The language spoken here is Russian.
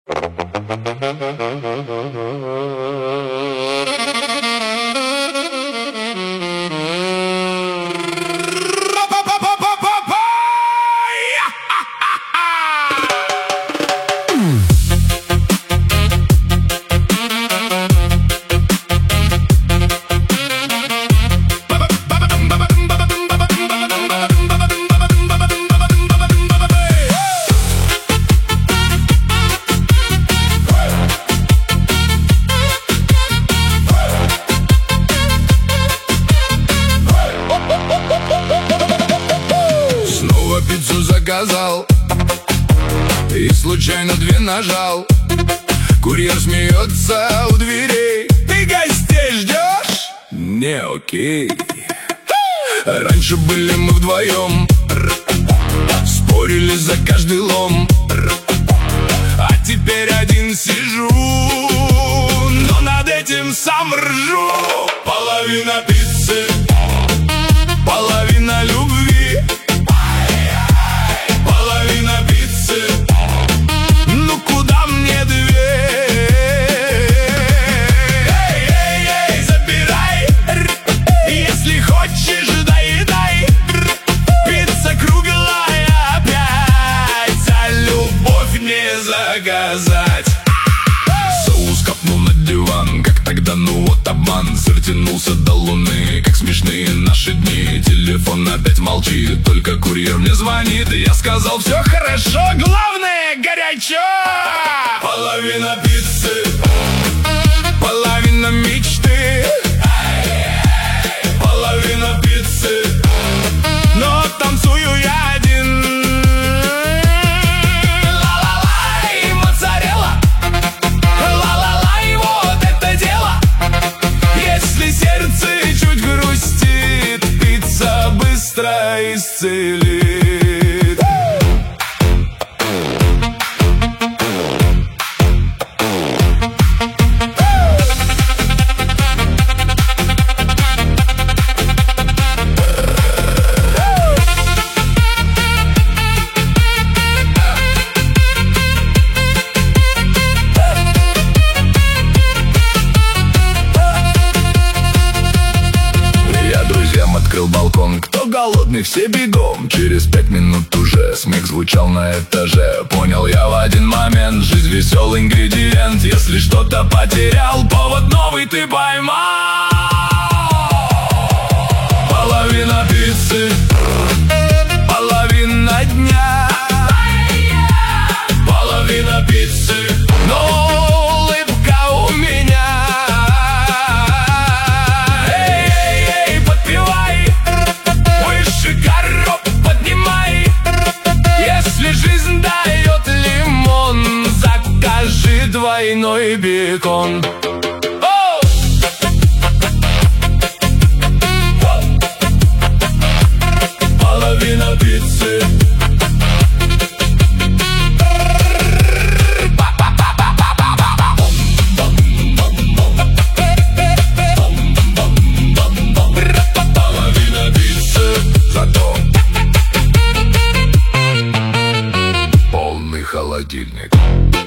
Пиццу заказал и случайно 2 нажал. Курьер смеется у дверей. Ты гостей ждешь? Не окей. Раньше были мы вдвоем, спорили за каждый лом. А теперь один сижу, но над этим сам ржу. Половина пиццы, половина любви. Половина пиццы, ну куда мне 2? Эй, забирай, если хочешь, доедай. Пицца круглая опять, а любовь не заказать. Соус капнул на диван, как тогда, ну вот обман. Сыр тянулся до луны, как смешные наши дни. Телефон опять молчит, только курьер мне звонит. И я сказал, все хорошо, главное горячо. Половина пиццы, половина мечты. Половина пиццы, но танцую я один. Ла-ла-лай, моцарелла, ла-ла-лай, вот это дело. Если сердце чуть грустит, пицца быстро исцелит. Открыл балкон, кто голодный, все бегом. Через 5 минут уже смех звучал на этаже. Понял я в один момент, жизнь веселый ингредиент. Если что-то потерял, повод новый ты поймал. Половина пиццы, половина дня. Половина пиццы, но улыбка у меня. Если жизнь дает лимон, закажи двойной бекон. Половина пиццы, половина пиццы, зато полный холодильник.